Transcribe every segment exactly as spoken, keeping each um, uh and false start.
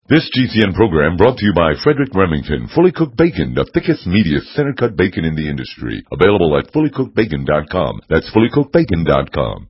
This G C N program brought to you by Frederick Remington, Fully Cooked Bacon, the thickest, meatiest, center-cut bacon in the industry. Available at fully cooked bacon dot com. That's fully cooked bacon dot com.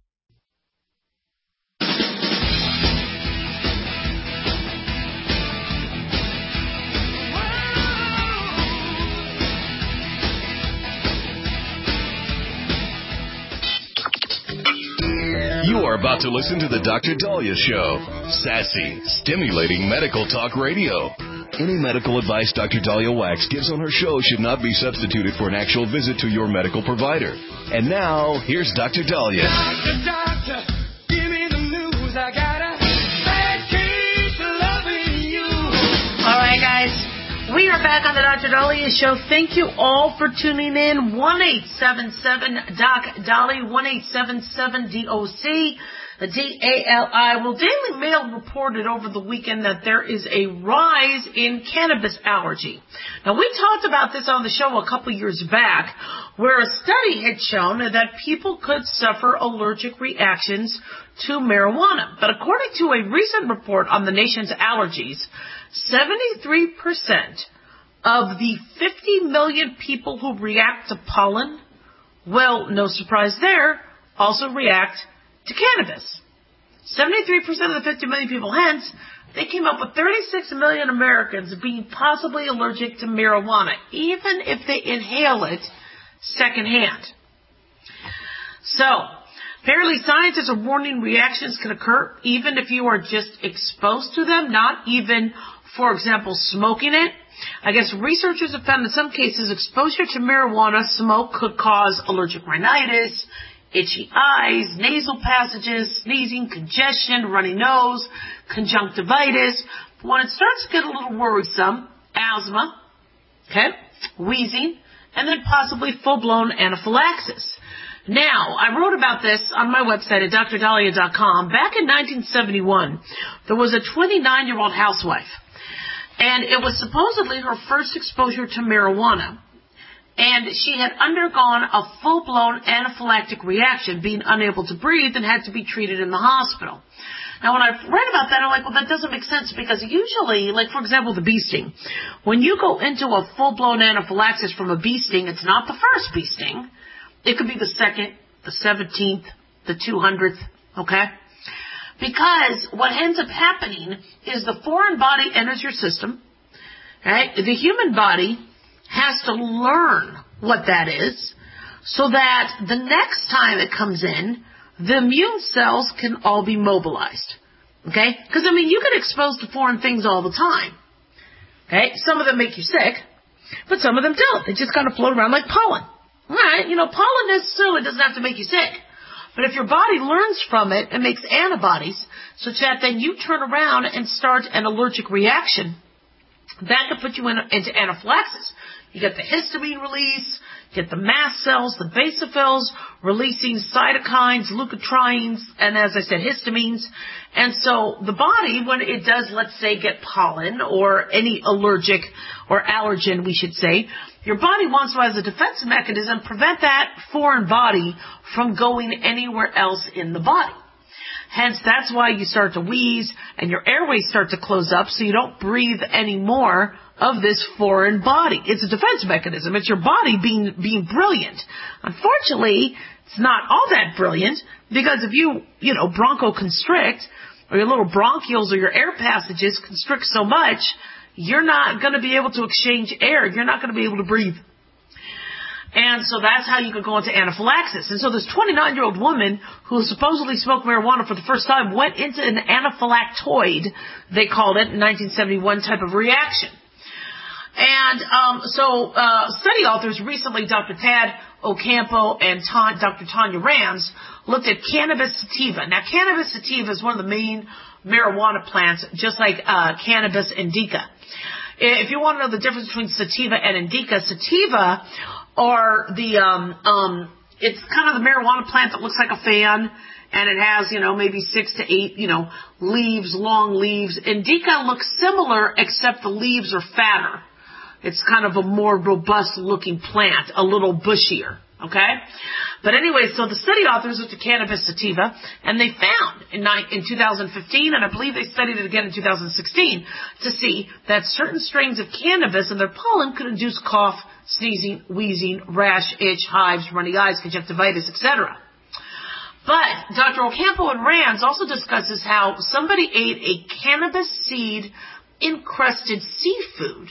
You are about to listen to the Doctor Daliah Show. Sassy, stimulating medical talk radio. Any medical advice Doctor Daliah Wax gives on her show should not be substituted for an actual visit to your medical provider. And now, here's Doctor Daliah. Doctor, doctor, give me the news. I got a bad case of loving you. All right, guys. We are back on the Doctor Daliah Show. Thank you all for tuning in. one eight seven seven D O C Dali, one eight seven seven D O C, D A L I. Well, Daily Mail reported over the weekend that there is a rise in cannabis allergy. Now, we talked about this on the show a couple years back, where a study had shown that people could suffer allergic reactions to marijuana. But according to a recent report on the nation's allergies, seventy-three percent of the fifty million people who react to pollen, well, no surprise there, also react to cannabis. seventy-three percent of the fifty million people, hence, they came up with thirty-six million Americans being possibly allergic to marijuana, even if they inhale it secondhand. So, apparently scientists are warning reactions can occur even if you are just exposed to them, not even, for example, smoking it. I guess researchers have found in some cases exposure to marijuana smoke could cause allergic rhinitis, itchy eyes, nasal passages, sneezing, congestion, runny nose, conjunctivitis. But when it starts to get a little worrisome, asthma, okay, wheezing, and then possibly full-blown anaphylaxis. Now, I wrote about this on my website at D R Daliah dot com. Back in nineteen seventy-one, there was a twenty-nine-year-old housewife, and it was supposedly her first exposure to marijuana. And she had undergone a full-blown anaphylactic reaction, being unable to breathe, and had to be treated in the hospital. Now, when I read about that, I'm like, well, that doesn't make sense, because usually, like, for example, the bee sting, when you go into a full-blown anaphylaxis from a bee sting, it's not the first bee sting. It could be the second, the seventeenth, the two hundredth, okay? Because what ends up happening is the foreign body enters your system, right? The human body has to learn what that is so that the next time it comes in, the immune cells can all be mobilized, okay? Because, I mean, you get exposed to foreign things all the time, okay? Some of them make you sick, but some of them don't. They just kind of float around like pollen. All right, you know, pollen necessarily doesn't have to make you sick. But if your body learns from it and makes antibodies, such that then you turn around and start an allergic reaction, that could put you in, into anaphylaxis. You get the histamine release, you get the mast cells, the basophils, releasing cytokines, leukotrienes, and as I said, histamines. And so the body, when it does, let's say, get pollen or any allergic or allergen, we should say, your body wants to, as a defense mechanism, prevent that foreign body from going anywhere else in the body. Hence, that's why you start to wheeze and your airways start to close up so you don't breathe any more of this foreign body. It's a defense mechanism. It's your body being being brilliant. Unfortunately, it's not all that brilliant, because if you, you know, bronchoconstrict, or your little bronchioles or your air passages constrict so much, you're not going to be able to exchange air. You're not going to be able to breathe. And so that's how you could go into anaphylaxis. And so this twenty-nine-year-old woman who supposedly smoked marijuana for the first time went into an anaphylactoid, they called it, in nineteen seventy-one type of reaction. And um, so uh, study authors recently, Doctor Tad Ocampo and Ta- Doctor Tanya Rams, looked at cannabis sativa. Now, cannabis sativa is one of the main marijuana plants, just like uh, cannabis indica. If you want to know the difference between sativa and indica, sativa are the, um, um, it's kind of the marijuana plant that looks like a fan, and it has, you know, maybe six to eight, you know, leaves, long leaves. Indica looks similar, except the leaves are fatter. It's kind of a more robust looking plant, a little bushier. Okay? But anyway, so the study authors looked at cannabis sativa, and they found in, in two thousand fifteen, and I believe they studied it again in two thousand sixteen, to see that certain strains of cannabis and their pollen could induce cough, sneezing, wheezing, rash, itch, hives, runny eyes, conjunctivitis, et cetera. But Doctor Ocampo and Rands also discusses how somebody ate a cannabis seed encrusted seafood,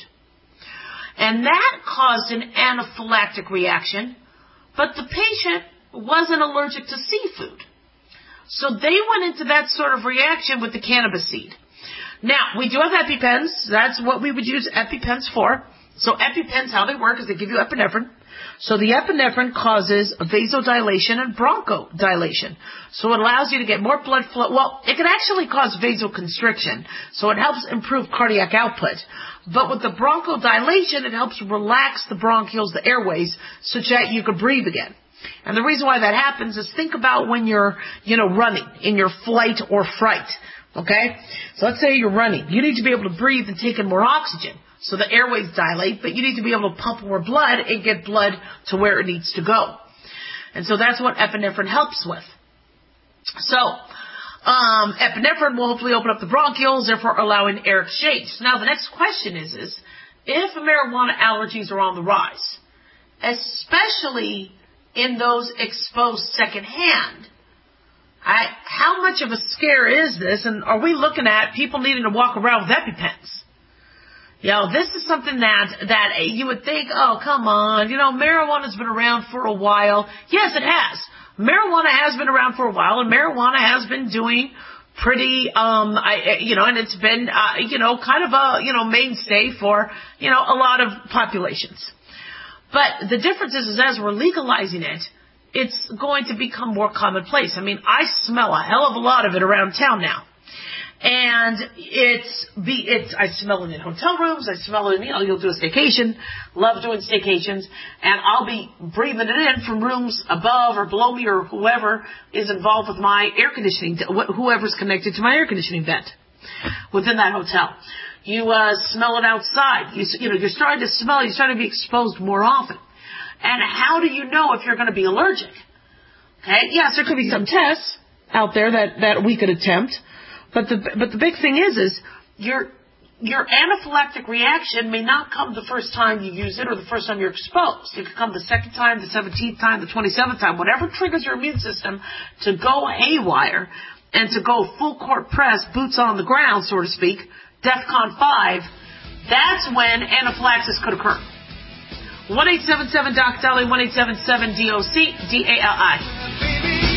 and that caused an anaphylactic reaction, but the patient wasn't allergic to seafood. So they went into that sort of reaction with the cannabis seed. Now, we do have EpiPens. That's what we would use EpiPens for. So EpiPens, how they work is they give you epinephrine. So the epinephrine causes vasodilation and bronchodilation. So it allows you to get more blood flow. Well, it can actually cause vasoconstriction. So it helps improve cardiac output. But with the bronchodilation, it helps relax the bronchioles, the airways, such that you can breathe again. And the reason why that happens is think about when you're, you know, running in your flight or fright. Okay? So let's say you're running. You need to be able to breathe and take in more oxygen. So the airways dilate, but you need to be able to pump more blood and get blood to where it needs to go. And so that's what epinephrine helps with. So, um, epinephrine will hopefully open up the bronchioles, therefore allowing air exchange. Now the next question is, is if marijuana allergies are on the rise, especially in those exposed secondhand, I, how much of a scare is this? And are we looking at people needing to walk around with EpiPens? You know, this is something that, that you would think, oh, come on, you know, marijuana's been around for a while. Yes, it has. Marijuana has been around for a while, and marijuana has been doing pretty, um, I, you know, and it's been, uh, you know, kind of a, you know, mainstay for, you know, a lot of populations. But the difference is, is as we're legalizing it, it's going to become more commonplace. I mean, I smell a hell of a lot of it around town now. And it's, be, it's, I smell it in hotel rooms, I smell it in, you know, you'll do a staycation, love doing staycations, and I'll be breathing it in from rooms above or below me or whoever is involved with my air conditioning, whoever's connected to my air conditioning vent within that hotel. You, uh, smell it outside. You, you know, you're starting to smell, you're starting to be exposed more often. And how do you know if you're going to be allergic? Okay, yes, there could be some tests out there that, that we could attempt. But the but the big thing is is your your anaphylactic reaction may not come the first time you use it or the first time you're exposed. It could come the second time, the seventeenth time, the twenty-seventh time, whatever triggers your immune system to go haywire and to go full court press, boots on the ground, so to speak, DEFCON five. That's when anaphylaxis could occur. one eight seven seven doc Dolly, one eight seven seven D O C D A L I.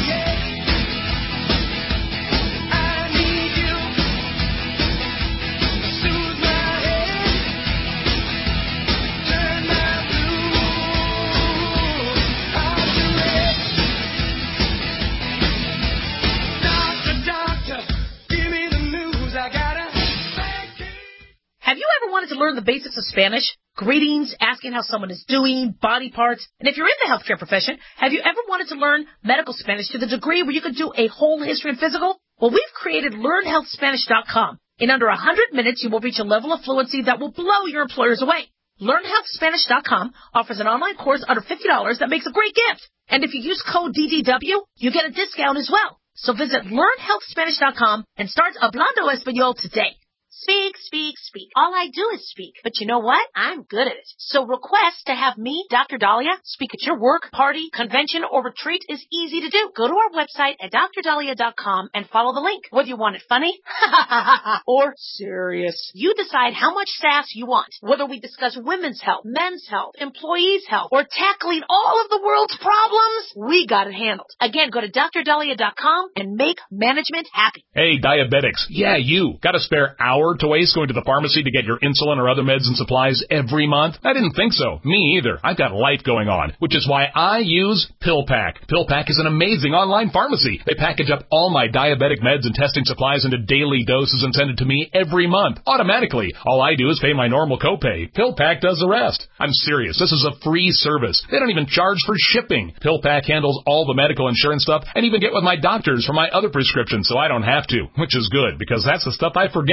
Have you ever wanted to learn the basics of Spanish? Greetings, asking how someone is doing, body parts. And if you're in the healthcare profession, have you ever wanted to learn medical Spanish to the degree where you could do a whole history and physical? Well, we've created learn health spanish dot com. In under one hundred minutes, you will reach a level of fluency that will blow your employers away. learn health spanish dot com offers an online course under fifty dollars that makes a great gift. And if you use code D D W, you get a discount as well. So visit learn health spanish dot com and start Hablando Español today. Speak, speak, speak. All I do is speak. But you know what? I'm good at it. So request to have me, Doctor Dahlia, speak at your work, party, convention, or retreat is easy to do. Go to our website at dr dahlia dot com and follow the link. Whether you want it funny or serious, you decide how much sass you want. Whether we discuss women's health, men's health, employees' health, or tackling all of the world's problems, we got it handled. Again, go to dr dahlia dot com and make management happy. Hey, diabetics. Yeah, you. Got a spare hour to waste going to the pharmacy to get your insulin or other meds and supplies every month? I didn't think so. Me either. I've got life going on, which is why I use PillPack. PillPack is an amazing online pharmacy. They package up all my diabetic meds and testing supplies into daily doses and send it to me every month, automatically. All I do is pay my normal copay. PillPack does the rest. I'm serious. This is a free service. They don't even charge for shipping. PillPack handles all the medical insurance stuff and even get with my doctors for my other prescriptions so I don't have to, which is good because that's the stuff I forget. But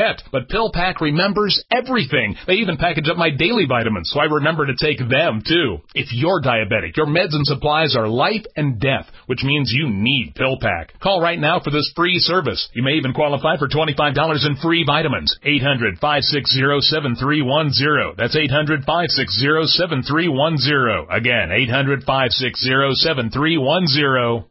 But PillPack remembers everything. They even package up my daily vitamins, so I remember to take them, too. If you're diabetic, your meds and supplies are life and death, which means you need PillPack. Call right now for this free service. You may even qualify for twenty-five dollars in free vitamins. eight hundred, five six zero, seven three one zero. That's eight hundred, five six zero, seven three one zero. Again, eight hundred, five six zero, seven three one zero.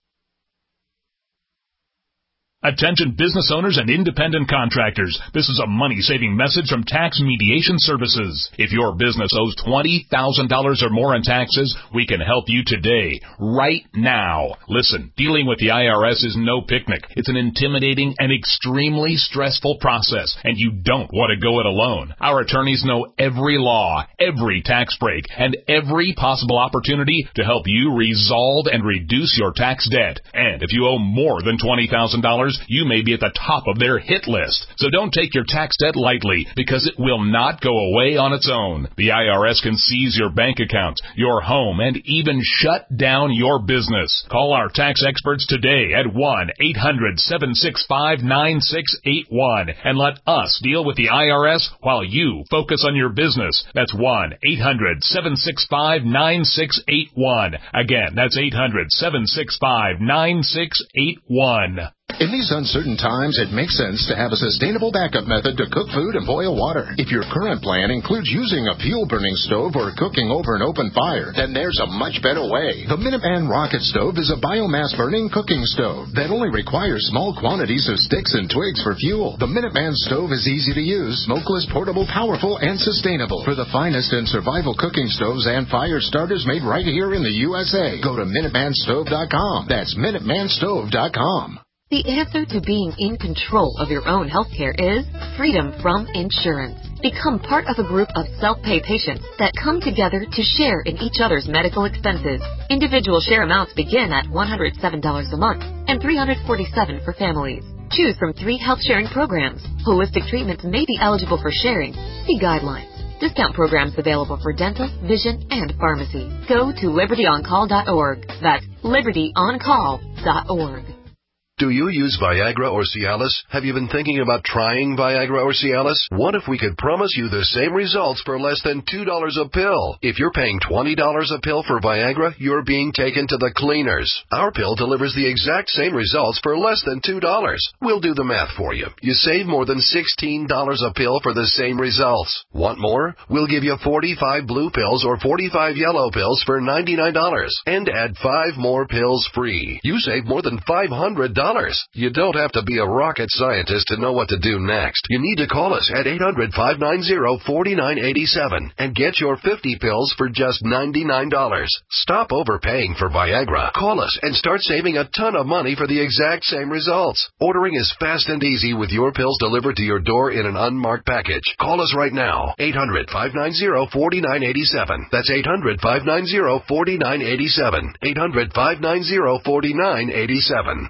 Attention business owners and independent contractors. This is a money-saving message from Tax Mediation Services. If your business owes twenty thousand dollars or more in taxes, we can help you today, right now. Listen, dealing with the I R S is no picnic. It's an intimidating and extremely stressful process, and you don't want to go it alone. Our attorneys know every law, every tax break, and every possible opportunity to help you resolve and reduce your tax debt. And if you owe more than twenty thousand dollars, you may be at the top of their hit list. So don't take your tax debt lightly, because it will not go away on its own. The I R S can seize your bank account, your home, and even shut down your business. Call our tax experts today at one eight hundred, seven six five, nine six eight one and let us deal with the I R S while you focus on your business. That's one eight hundred, seven six five, nine six eight one. Again, that's eight hundred, seven six five, nine six eight one. In these uncertain times, it makes sense to have a sustainable backup method to cook food and boil water. If your current plan includes using a fuel-burning stove or cooking over an open fire, then there's a much better way. The Minuteman Rocket Stove is a biomass-burning cooking stove that only requires small quantities of sticks and twigs for fuel. The Minuteman Stove is easy to use, smokeless, portable, powerful, and sustainable. For the finest in survival cooking stoves and fire starters made right here in the U S A, go to Minuteman Stove dot com. That's Minuteman Stove dot com. The answer to being in control of your own healthcare is freedom from insurance. Become part of a group of self-pay patients that come together to share in each other's medical expenses. Individual share amounts begin at one hundred seven dollars a month and three hundred forty-seven dollars for families. Choose from three health sharing programs. Holistic treatments may be eligible for sharing. See guidelines. Discount programs available for dental, vision, and pharmacy. Go to liberty on call dot org. That's liberty on call dot org. Do you use Viagra or Cialis? Have you been thinking about trying Viagra or Cialis? What if we could promise you the same results for less than two dollars a pill? If you're paying twenty dollars a pill for Viagra, you're being taken to the cleaners. Our pill delivers the exact same results for less than two dollars. We'll do the math for you. You save more than sixteen dollars a pill for the same results. Want more? We'll give you forty-five blue pills or forty-five yellow pills for ninety-nine dollars and add five more pills free. You save more than five hundred dollars. You don't have to be a rocket scientist to know what to do next. You need to call us at eight hundred, five nine zero, four nine eight seven and get your fifty pills for just ninety-nine dollars. Stop overpaying for Viagra. Call us and start saving a ton of money for the exact same results. Ordering is fast and easy with your pills delivered to your door in an unmarked package. Call us right now. eight hundred, five nine zero, four nine eight seven. That's eight hundred, five nine zero, four nine eight seven. eight hundred, five nine zero, four nine eight seven.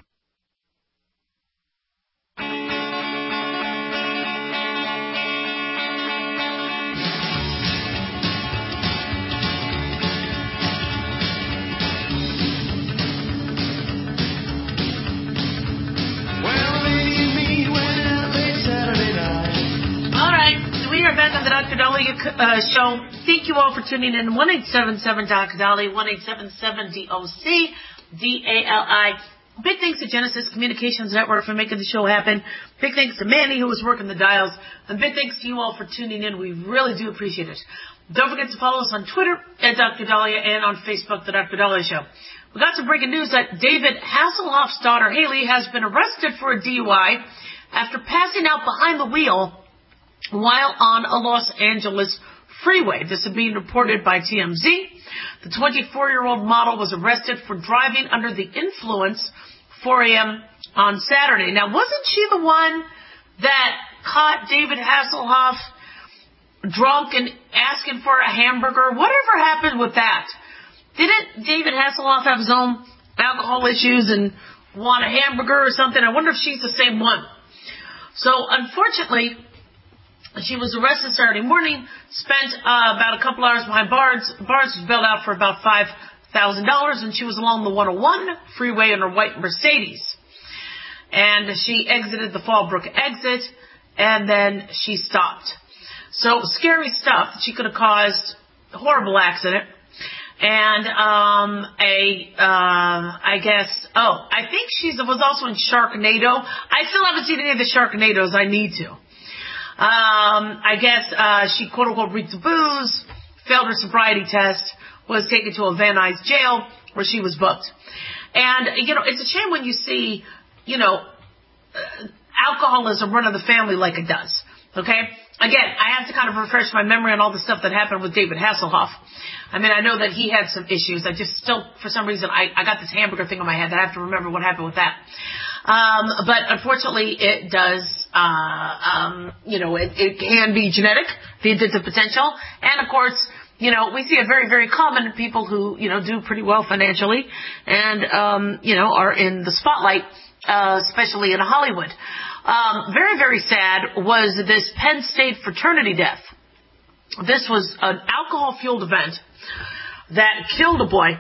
Back on the Doctor Dolly uh, show. Thank you all for tuning in. one eight seven seven Doc Dolly, one eight seven seven D O C D A L I. Big thanks to Genesis Communications Network for making the show happen. Big thanks to Manny who was working the dials. And big thanks to you all for tuning in. We really do appreciate it. Don't forget to follow us on Twitter at Doctor Dahlia and on Facebook, The Doctor Dahlia Show. We got some breaking news that David Hasselhoff's daughter, Haley, has been arrested for a D U I after passing out behind the wheel while on a Los Angeles freeway. This is being reported by T M Z. The twenty-four-year-old model was arrested for driving under the influence four a.m. on Saturday. Now, wasn't she the one that caught David Hasselhoff drunk and asking for a hamburger? Whatever happened with that? Didn't David Hasselhoff have his own alcohol issues and want a hamburger or something? I wonder if she's the same one. So, unfortunately, she was arrested Saturday morning, spent uh, about a couple hours behind bars. Bars was bailed out for about five thousand dollars, and she was along the one oh one freeway in her white Mercedes. And she exited the Fallbrook exit, and then she stopped. So scary stuff. She could have caused a horrible accident. And um, a, uh, I guess, oh, I think she was also in Sharknado. I still haven't seen any of the Sharknadoes. I need to. Um, I guess uh, she quote-unquote reeked the booze, failed her sobriety test, was taken to a Van Nuys jail where she was booked. And, you know, it's a shame when you see, you know, uh, alcoholism run in the family like it does. Okay? Again, I have to kind of refresh my memory on all the stuff that happened with David Hasselhoff. I mean, I know that he had some issues. I just still, for some reason, I, I got this hamburger thing in my head. I have to remember what happened with that. Um, but unfortunately, it does, uh, um, you know, it, it can be genetic, the addictive potential. And of course, you know, we see it very, very common in people who, you know, do pretty well financially and, um, you know, are in the spotlight, uh, especially in Hollywood. Um, very, very sad was this Penn State fraternity death. This was an alcohol-fueled event that killed a boy,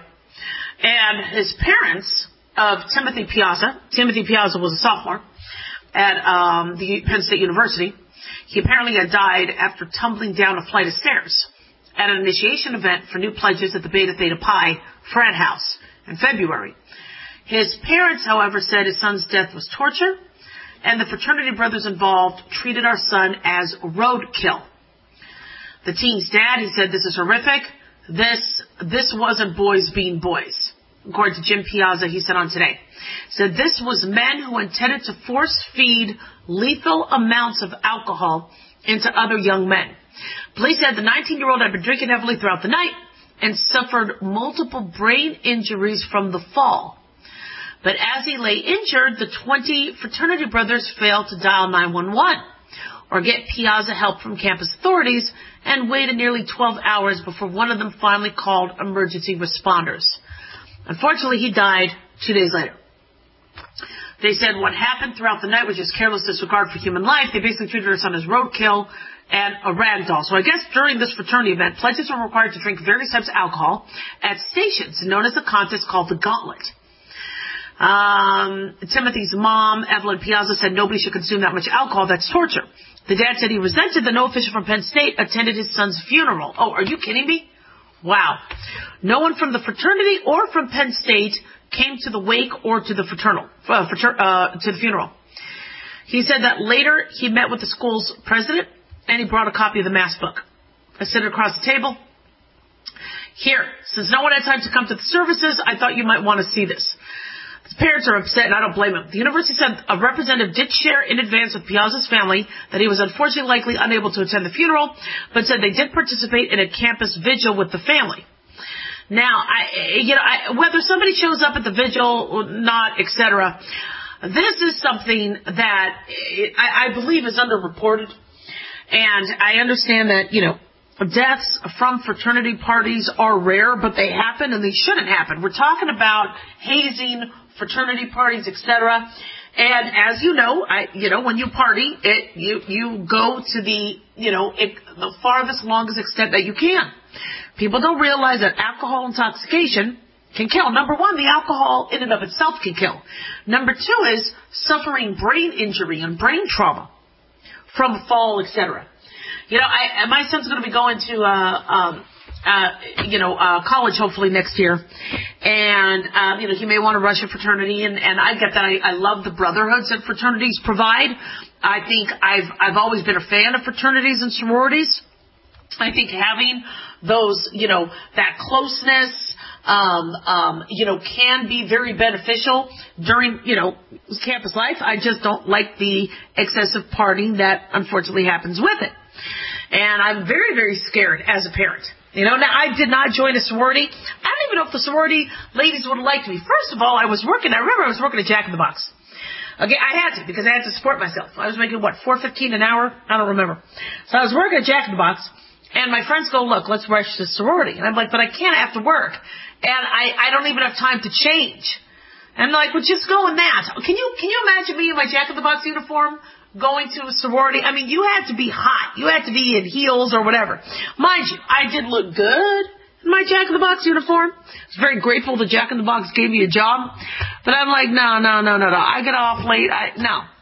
and his parents of Timothy Piazza. Timothy Piazza was a sophomore at um, the Penn State University. He apparently had died after tumbling down a flight of stairs at an initiation event for new pledges at the Beta Theta Pi frat house in February. His parents, however, said his son's death was torture, and the fraternity brothers involved treated our son as roadkill. The teen's dad, he said, this is horrific. This, this wasn't boys being boys. According to Jim Piazza, he said on Today. Said this was men who intended to force feed lethal amounts of alcohol into other young men. Police said the nineteen-year-old had been drinking heavily throughout the night and suffered multiple brain injuries from the fall. But as he lay injured, the twenty fraternity brothers failed to dial nine one one or get Piazza help from campus authorities and waited nearly twelve hours before one of them finally called emergency responders. Unfortunately, he died two days later. They said what happened throughout the night was just careless disregard for human life. They basically treated her son as roadkill and a rag doll. So I guess during this fraternity event, pledges were required to drink various types of alcohol at stations known as a contest called the Gauntlet. Um, Timothy's mom, Evelyn Piazza, said nobody should consume that much alcohol. That's torture. The dad said he resented that no official from Penn State attended his son's funeral. Oh, are you kidding me? Wow. No one from the fraternity or from Penn State came to the wake or to the fraternal, uh, frater, uh, to the funeral. He said that later he met with the school's president and he brought a copy of the mass book. I set it across the table. Here, since no one had time to come to the services, I thought you might want to see this. The parents are upset, and I don't blame them. The university said a representative did share in advance with Piazza's family that he was unfortunately likely unable to attend the funeral, but said they did participate in a campus vigil with the family. Now, I, you know, I, whether somebody shows up at the vigil or not, et cetera, this is something that I, I believe is underreported, and I understand that, you know, deaths from fraternity parties are rare, but they happen and they shouldn't happen. We're talking about hazing, fraternity parties, et cetera. And as you know, I, you know, when you party, it, you, you go to the, you know, it, the farthest, longest extent that you can. People don't realize that alcohol intoxication can kill. Number one, the alcohol in and of itself can kill. Number two is suffering brain injury and brain trauma from a fall, et cetera. You know, I, my son's going to be going to, uh, um, uh, you know, uh, college hopefully next year. And, um, you know, he may want to rush a fraternity. And, and I get that. I, I love the brotherhoods that fraternities provide. I think I've, I've always been a fan of fraternities and sororities. I think having those, you know, that closeness, um, um, you know, can be very beneficial during, you know, campus life. I just don't like the excessive partying that unfortunately happens with it. And I'm very, very scared as a parent. You know, now I did not join a sorority. I don't even know if the sorority ladies would have liked me. First of all, I was working, I remember I was working at Jack in the Box. Okay, I had to because I had to support myself. I was making, what, four fifteen an hour? I don't remember. So I was working at Jack in the Box, and my friends go, look, let's rush the sorority. And I'm like, but I can't after work. And I, I don't even have time to change. And they're like, well, just go in that. Can you, can you imagine me in my Jack in the Box uniform? Going to a sorority, I mean, you had to be hot. You had to be in heels or whatever. Mind you, I did look good in my Jack in the Box uniform. I was very grateful that Jack in the Box gave me a job. But I'm like, no, no, no, no, no. I get off late. I, no,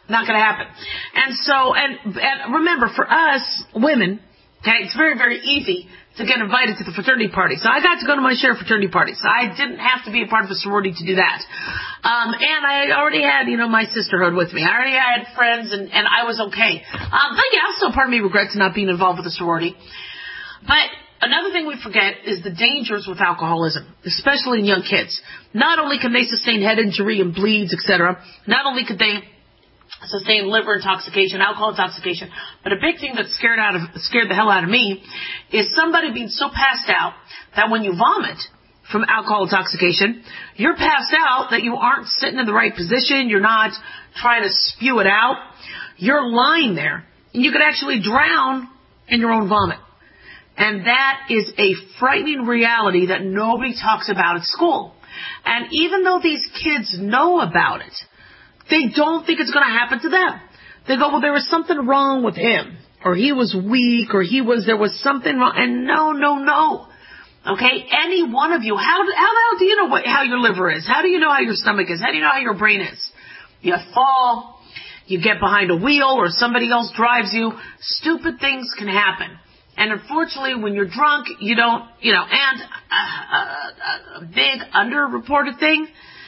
Not going to happen. And so, and, and remember, for us women, okay, it's very, very easy to get invited to the fraternity party. So I got to go to my share of fraternity parties. I didn't have to be a part of a sorority to do that. Um, and I already had, you know, my sisterhood with me. I already had friends, and, and I was okay. Um, but yeah, still part of me regrets not being involved with a sorority. But another thing we forget is the dangers with alcoholism, especially in young kids. Not only can they sustain head injury and bleeds, et cetera, not only could they sustain liver intoxication, alcohol intoxication, but a big thing that scared out of scared the hell out of me is somebody being so passed out that when you vomit from alcohol intoxication, you're passed out that you aren't sitting in the right position, you're not trying to spew it out, you're lying there, and you could actually drown in your own vomit. And that is a frightening reality that nobody talks about at school. And even though these kids know about it, they don't think it's going to happen to them. They go, well, there was something wrong with him, or he was weak, or he was, there was something wrong. And no, no, no. Okay? Any one of you, how, how the hell do you know what, how your liver is? How do you know how your stomach is? How do you know how your brain is? You fall, you get behind a wheel, or somebody else drives you. Stupid things can happen. And unfortunately, when you're drunk, you don't, you know, and a, a, a big underreported thing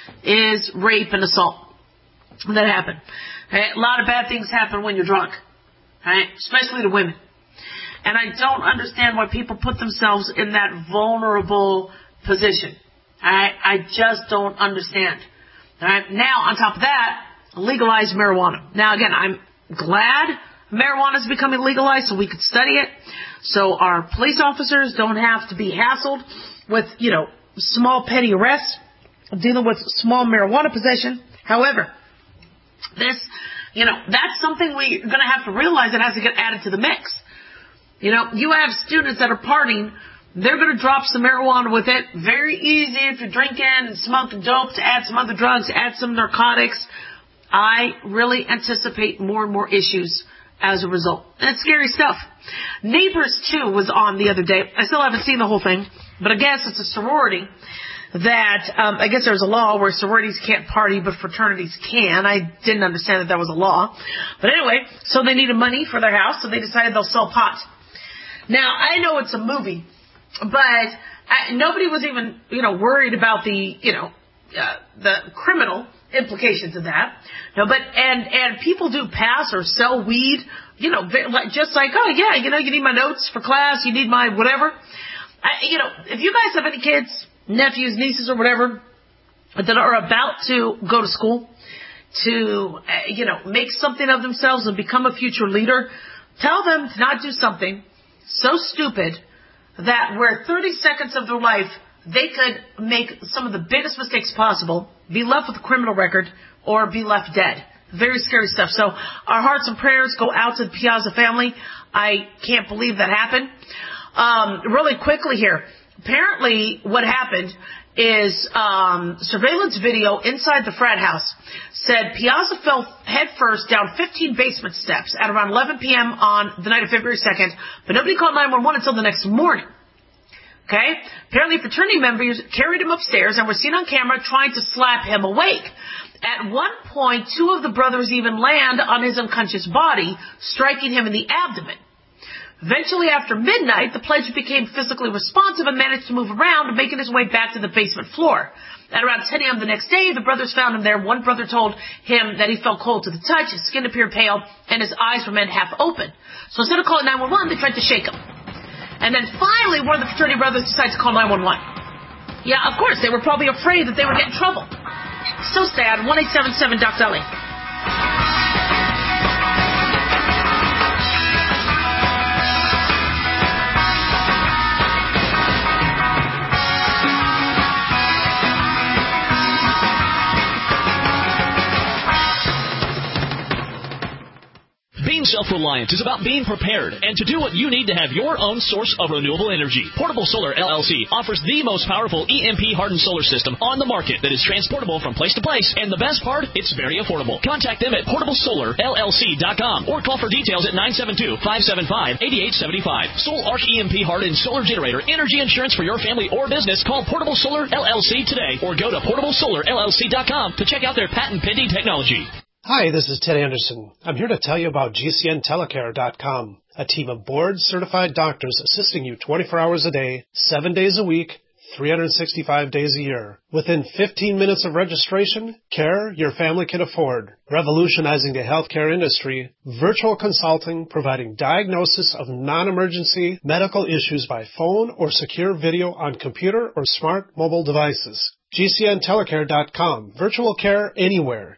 is rape and assault. That happen. Right? A lot of bad things happen when you're drunk, right? Especially to women. And I don't understand why people put themselves in that vulnerable position. Right? I just don't understand. Right? Now, on top of that, legalize marijuana. Now, again, I'm glad marijuana is becoming legalized so we could study it, so our police officers don't have to be hassled with, you know, small petty arrests, dealing with small marijuana possession. However, this, you know, that's something we're going to have to realize that has to get added to the mix. You know, you have students that are partying, they're going to drop some marijuana with it. Very easy if you're drinking and smoking dope to add some other drugs, add some narcotics. I really anticipate more and more issues as a result. And it's scary stuff. Neighbors two was on the other day. I still haven't seen the whole thing, but I guess it's a sorority that, um, I guess there's a law where sororities can't party, but fraternities can. I didn't understand that that was a law. But anyway, so they needed money for their house, so they decided they'll sell pot. Now, I know it's a movie, but I, nobody was even, you know, worried about the, you know, uh, the criminal implications of that. No, but, and, and people do pass or sell weed, you know, just like, oh yeah, you know, you need my notes for class, you need my whatever. I, you know, if you guys have any kids, nephews, nieces, or whatever, that are about to go to school, to, uh, you know, make something of themselves and become a future leader, tell them to not do something so stupid that where thirty seconds of their life, they could make some of the biggest mistakes possible, be left with a criminal record, or be left dead. Very scary stuff. So our hearts and prayers go out to the Piazza family. I can't believe that happened. Um, really quickly here. Apparently what happened is um, surveillance video inside the frat house said Piazza fell headfirst down fifteen basement steps at around eleven p.m. on the night of February second, but nobody called nine one one until the next morning. Okay? Apparently fraternity members carried him upstairs and were seen on camera trying to slap him awake. At one point, two of the brothers even land on his unconscious body, striking him in the abdomen. Eventually, after midnight, the pledge became physically responsive and managed to move around, making his way back to the basement floor. At around ten a.m. the next day, the brothers found him there. One brother told him that he felt cold to the touch, his skin appeared pale, and his eyes remained half open. So instead of calling nine one one, they tried to shake him. And then finally, one of the fraternity brothers decided to call nine one one. Yeah, of course, they were probably afraid that they would get in trouble. So sad. one eight seven seven Doc Dolly. Being self-reliant is about being prepared and to do what you need to have your own source of renewable energy. Portable Solar L L C offers the most powerful E M P-hardened solar system on the market that is transportable from place to place. And the best part, it's very affordable. Contact them at portable solar L L C dot com or call for details at nine seven two, five seven five, eight eight seven five. Soul Arc E M P-hardened solar generator energy insurance for your family or business. Call Portable Solar L L C today or go to portable solar L L C dot com to check out their patent-pending technology. Hi, this is Ted Anderson. I'm here to tell you about G C N telecare dot com, a team of board-certified doctors assisting you twenty-four hours a day, seven days a week, three hundred sixty-five days a year. Within fifteen minutes of registration, care your family can afford. Revolutionizing the healthcare industry, virtual consulting providing diagnosis of non-emergency medical issues by phone or secure video on computer or smart mobile devices. G C N telecare dot com. Virtual care anywhere.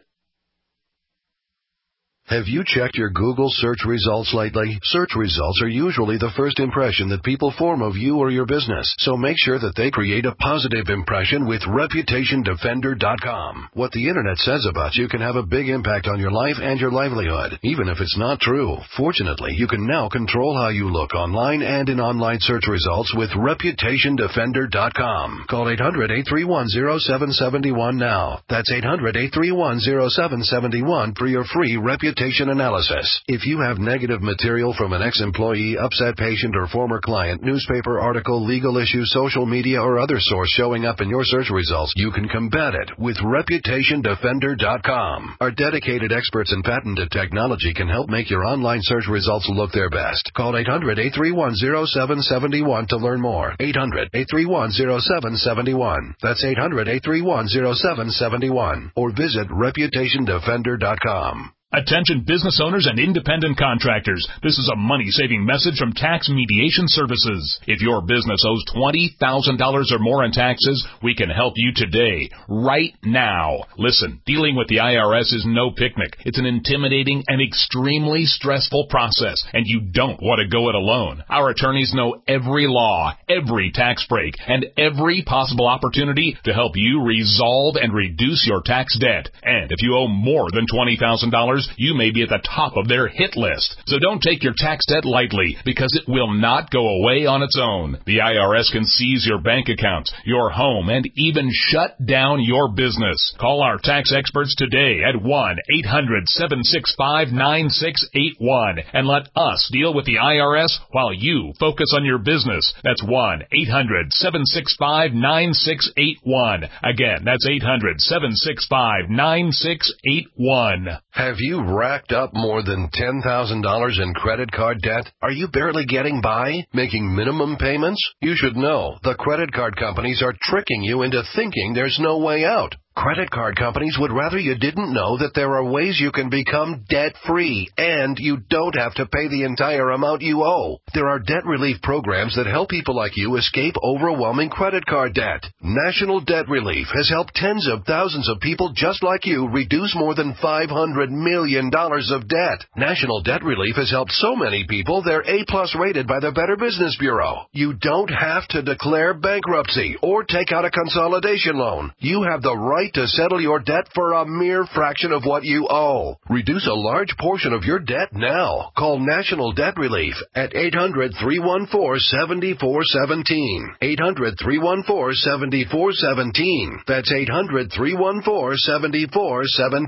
Have you checked your Google search results lately? Search results are usually the first impression that people form of you or your business, so make sure that they create a positive impression with Reputation Defender dot com. What the internet says about you can have a big impact on your life and your livelihood, even if it's not true. Fortunately, you can now control how you look online and in online search results with Reputation Defender dot com. Call eight hundred, eight three one, zero seven seven one now. That's eight hundred, eight three one, zero seven seven one for your free reputation analysis. If you have negative material from an ex-employee, upset patient, or former client, newspaper article, legal issue, social media, or other source showing up in your search results, you can combat it with Reputation Defender dot com. Our dedicated experts in patented technology can help make your online search results look their best. Call eight hundred, eight three one, zero seven seven one to learn more. eight hundred, eight three one, zero seven seven one. That's eight hundred, eight three one, zero seven seven one. Or visit Reputation Defender dot com. Attention business owners and independent contractors. This is a money-saving message from Tax Mediation Services. If your business owes twenty thousand dollars or more in taxes, we can help you today, right now. Listen, dealing with the I R S is no picnic. It's an intimidating and extremely stressful process, and you don't want to go it alone. Our attorneys know every law, every tax break, and every possible opportunity to help you resolve and reduce your tax debt. And if you owe more than twenty thousand dollars, you may be at the top of their hit list. So don't take your tax debt lightly, because it will not go away on its own. The I R S can seize your bank accounts, your home, and even shut down your business. Call our tax experts today at one eight hundred, seven six five, nine six eight one and let us deal with the I R S while you focus on your business. That's one eight hundred, seven six five, nine six eight one. Again, that's eight hundred, seven six five, nine six eight one. Have you racked up more than ten thousand dollars in credit card debt? Are you barely getting by, making minimum payments? You should know the credit card companies are tricking you into thinking there's no way out. Credit card companies would rather you didn't know that there are ways you can become debt-free, and you don't have to pay the entire amount you owe. There are debt relief programs that help people like you escape overwhelming credit card debt. National Debt Relief has helped tens of thousands of people just like you reduce more than five hundred million dollars of debt. National Debt Relief has helped so many people they're A-plus rated by the Better Business Bureau. You don't have to declare bankruptcy or take out a consolidation loan. You have the right to settle your debt for a mere fraction of what you owe. Reduce a large portion of your debt now. Call National Debt Relief at eight hundred, three one four, seven four one seven. eight hundred, three one four, seven four one seven. That's eight hundred, three one four, seven four one seven.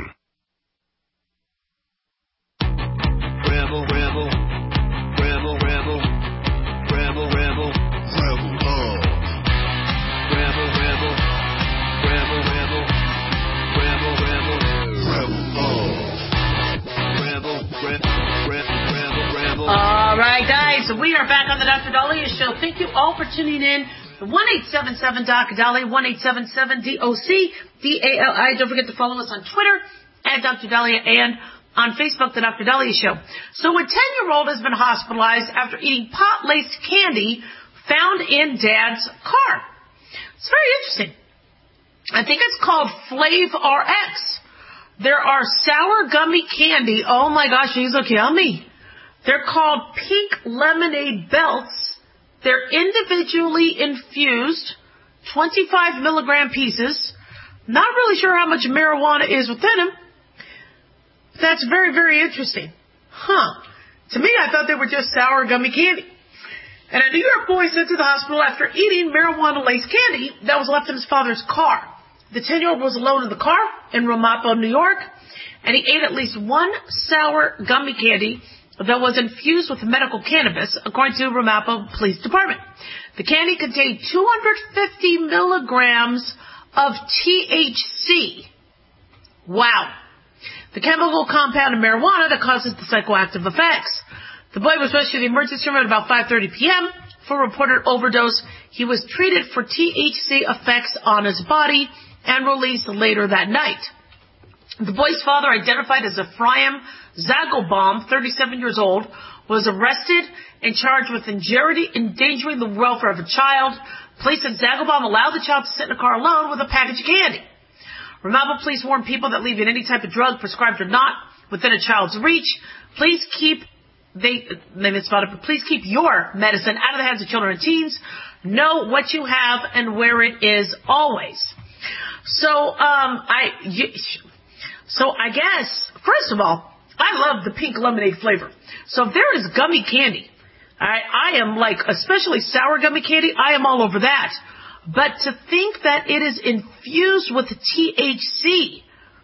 Rebel, rebel, rebel, rebel, rebel, rebel, rebel love. Rebel, rebel, rebel, rebel, rebel, rebel, rebel love. Rebel, rebel, rebel, rebel, rebel. All right, guys, we are back on the Doctor Dahlia Show. Thank you all for tuning in. one eight seven seven D O C Dahlia, one eight seven seven D O C D A L I. Don't forget to follow us on Twitter at Doctor Dahlia and on Facebook, The Doctor Dahlia Show. So a ten-year-old has been hospitalized after eating pot-laced candy found in Dad's car. It's very interesting. I think it's called Flav R X. There are sour gummy candy. Oh my gosh, these look yummy. They're called pink lemonade belts. They're individually infused, twenty-five milligram pieces. Not really sure how much marijuana is within them. That's very, very interesting. Huh. To me, I thought they were just sour gummy candy. And a New York boy sent to the hospital after eating marijuana-laced candy that was left in his father's car. The ten-year-old was alone in the car in Ramapo, New York, and he ate at least one sour gummy candy that was infused with medical cannabis, according to Ramapo Police Department. The candy contained two hundred fifty milligrams of T H C. Wow. the chemical compound in marijuana that causes the psychoactive effects. The boy was rushed to the emergency room at about five thirty p.m. for a reported overdose. He was treated for T H C effects on his body and released later that night. The boy's father, identified as Ephraim Zagelbaum, thirty-seven years old, was arrested and charged with endangering the welfare of a child. Police said Zagelbaum allowed the child to sit in a car alone with a package of candy. Ramallah police warn people that leaving any type of drug, prescribed or not, within a child's reach, please keep they they misspelled it, but please keep your medicine out of the hands of children and teens. Know what you have and where it is always. So um I so I guess first of all, I love the pink lemonade flavor. So if there is gummy candy, I, I am like, especially sour gummy candy, I am all over that. But to think that it is infused with T H C,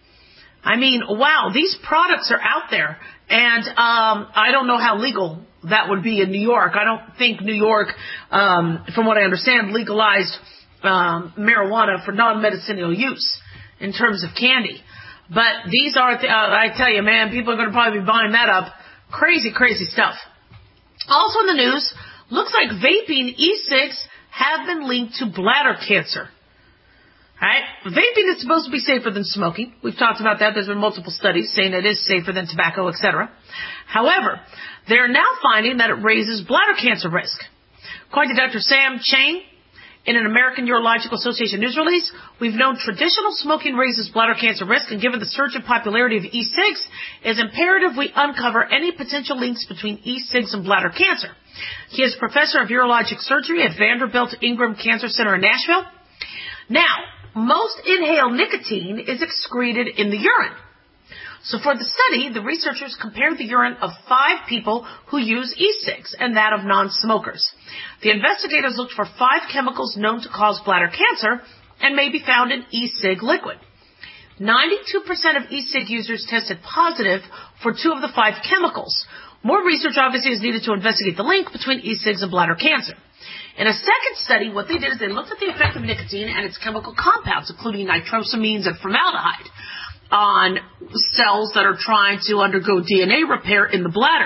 I mean, wow, these products are out there. And um I don't know how legal that would be in New York. I don't think New York, um, from what I understand, legalized um marijuana for non-medicinal use in terms of candy. But these are, th- uh, I tell you, man, people are going to probably be buying that up. Crazy, crazy stuff. Also in the news, looks like vaping e-cigs have been linked to bladder cancer. Right? Vaping is supposed to be safer than smoking. We've talked about that. There's been multiple studies saying it is safer than tobacco, et cetera. However, they're now finding that it raises bladder cancer risk. According to Doctor Sam Chang, in an American Urological Association news release, we've known traditional smoking raises bladder cancer risk, and given the surge in popularity of e-cigs, it's imperative we uncover any potential links between e-cigs and bladder cancer. He is professor of urologic surgery at Vanderbilt Ingram Cancer Center in Nashville. Now, most inhaled nicotine is excreted in the urine. So for the study, the researchers compared the urine of five people who use e-cigs and that of non-smokers. The investigators looked for five chemicals known to cause bladder cancer and may be found in e-cig liquid. ninety-two percent of e-cig users tested positive for two of the five chemicals. More research obviously is needed to investigate the link between e-cigs and bladder cancer. In a second study, what they did is they looked at the effect of nicotine and its chemical compounds, including nitrosamines and formaldehyde, on cells that are trying to undergo D N A repair in the bladder.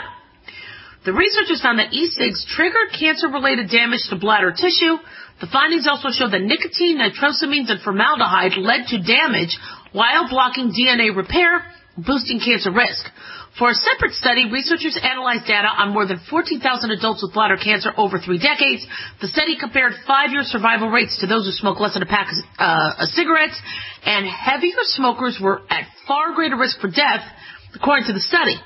The researchers found that e-cigs triggered cancer-related damage to bladder tissue. The findings also showed that nicotine, nitrosamines, and formaldehyde led to damage while blocking D N A repair, boosting cancer risk. For a separate study, researchers analyzed data on more than fourteen thousand adults with bladder cancer over three decades. The study compared five-year survival rates to those who smoke less than a pack of, uh, of cigarettes, and heavier smokers were at far greater risk for death, according to the study.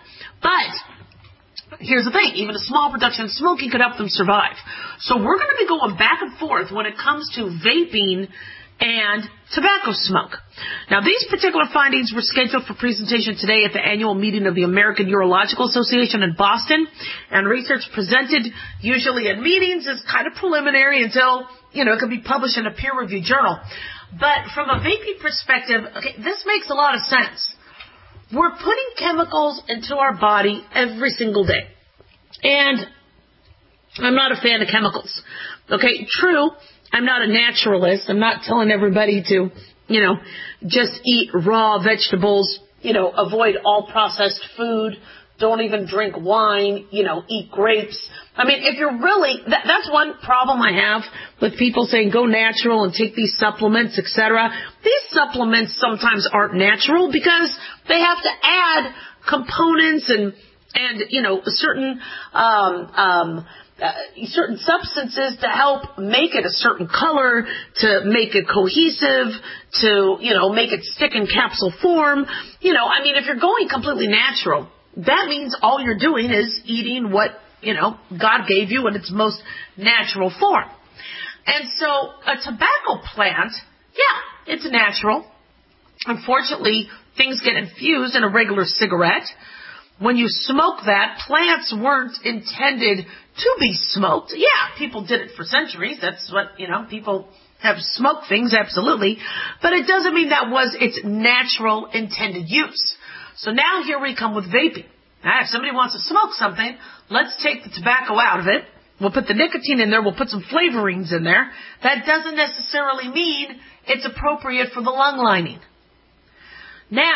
But here's the thing, even a small reduction in smoking could help them survive. So we're going to be going back and forth when it comes to vaping and tobacco smoke. Now, these particular findings were scheduled for presentation today at the annual meeting of the American Urological Association in Boston, and research presented usually at meetings is kind of preliminary until, you know, it can be published in a peer-reviewed journal. But from a vaping perspective, okay, this makes a lot of sense. We're putting chemicals into our body every single day. And I'm not a fan of chemicals. Okay, true, I'm not a naturalist. I'm not telling everybody to, you know, just eat raw vegetables, you know, avoid all processed food, don't even drink wine, you know, eat grapes. I mean, if you're really, that, that's one problem I have with people saying go natural and take these supplements, et cetera. These supplements sometimes aren't natural because they have to add components and, and, you know, certain, um, um, Uh, certain substances to help make it a certain color, to make it cohesive, to, you know, make it stick in capsule form. You know, I mean, if you're going completely natural, that means all you're doing is eating what, you know, God gave you in its most natural form. And so a tobacco plant, yeah, it's natural. Unfortunately, things get infused in a regular cigarette. When you smoke that, plants weren't intended to be smoked. Yeah, people did it for centuries. That's what, you know, people have smoked things, absolutely. But it doesn't mean that was its natural intended use. So now here we come with vaping. Now, if somebody wants to smoke something, let's take the tobacco out of it. We'll put the nicotine in there. We'll put some flavorings in there. That doesn't necessarily mean it's appropriate for the lung lining. Now,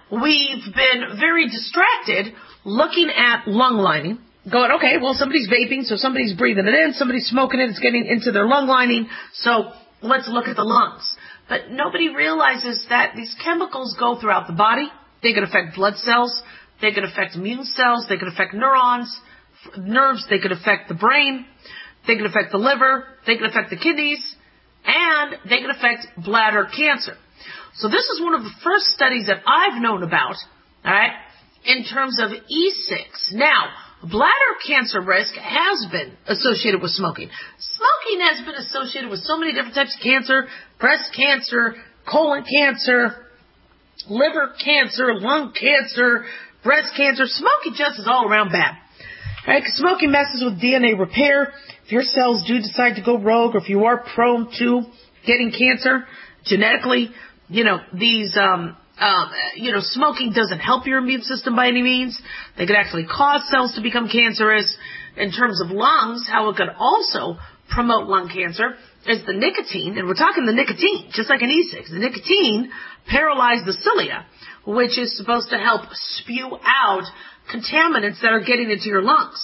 we've been very distracted looking at lung lining, going, okay, well, somebody's vaping, so somebody's breathing it in, somebody's smoking it, it's getting into their lung lining, so let's look at the lungs. But nobody realizes that these chemicals go throughout the body. They can affect blood cells, they can affect immune cells, they can affect neurons, nerves, they could affect the brain, they can affect the liver, they can affect the kidneys, and they can affect bladder cancer. So this is one of the first studies that I've known about, all right, in terms of E six. Now, bladder cancer risk has been associated with smoking. Smoking has been associated with so many different types of cancer: breast cancer, colon cancer, liver cancer, lung cancer, breast cancer. Smoking just is all around bad. Right? Because smoking messes with D N A repair. If your cells do decide to go rogue, or if you are prone to getting cancer genetically, you know, these, um, um, you know, smoking doesn't help your immune system by any means. They could actually cause cells to become cancerous. In terms of lungs, how it could also promote lung cancer is the nicotine, and we're talking the nicotine, just like an E six. The nicotine paralyzes the cilia, which is supposed to help spew out contaminants that are getting into your lungs.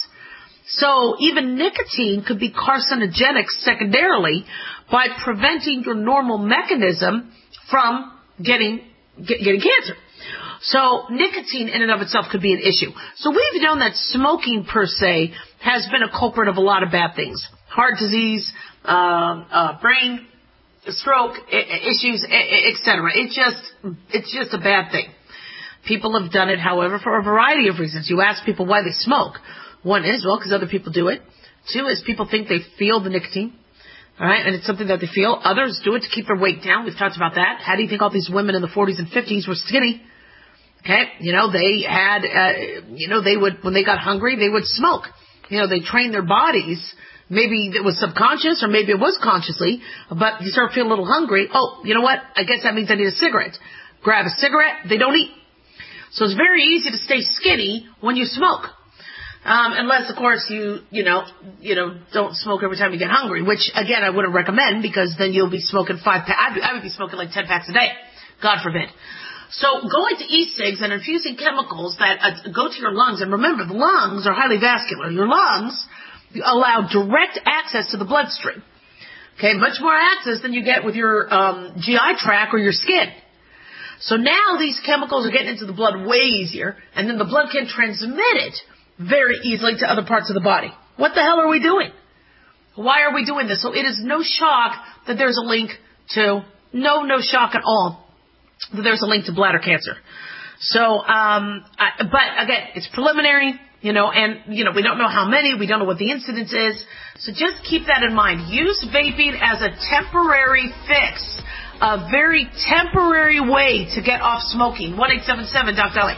So even nicotine could be carcinogenic secondarily by preventing your normal mechanism from getting get, getting cancer. So nicotine in and of itself could be an issue. So we've known that smoking per se has been a culprit of a lot of bad things. Heart disease, uh, uh, brain stroke I- issues, et cetera. It just, it's just a bad thing. People have done it, however, for a variety of reasons. You ask people why they smoke. One is, well, because other people do it. Two is people think they feel the nicotine. All right, and it's something that they feel. Others do it to keep their weight down. We've talked about that. How do you think all these women in the forties and fifties were skinny? Okay, you know, they had, uh, you know, they would, when they got hungry, they would smoke. You know, they trained their bodies. Maybe it was subconscious or maybe it was consciously, but you start feeling a little hungry. Oh, you know what? I guess that means I need a cigarette. Grab a cigarette. They don't eat. So it's very easy to stay skinny when you smoke. Um, unless, of course, you, you know, you know, don't smoke every time you get hungry, which, again, I wouldn't recommend because then you'll be smoking five packs. I'd, I would be smoking like ten packs a day. God forbid. So going to e-cigs and infusing chemicals that uh, go to your lungs, and remember, the lungs are highly vascular. Your lungs allow direct access to the bloodstream. Okay, much more access than you get with your um, G I tract or your skin. So now these chemicals are getting into the blood way easier, and then the blood can transmit it very easily to other parts of the body. What the hell are we doing? Why are we doing this? So it is no shock that there's a link to, no, no shock at all that there's a link to bladder cancer. So, um, I, but again, it's preliminary, you know, and, you know, we don't know how many, we don't know what the incidence is. So just keep that in mind. Use vaping as a temporary fix, a very temporary way to get off smoking. one eight seven seven, Doc Dolly.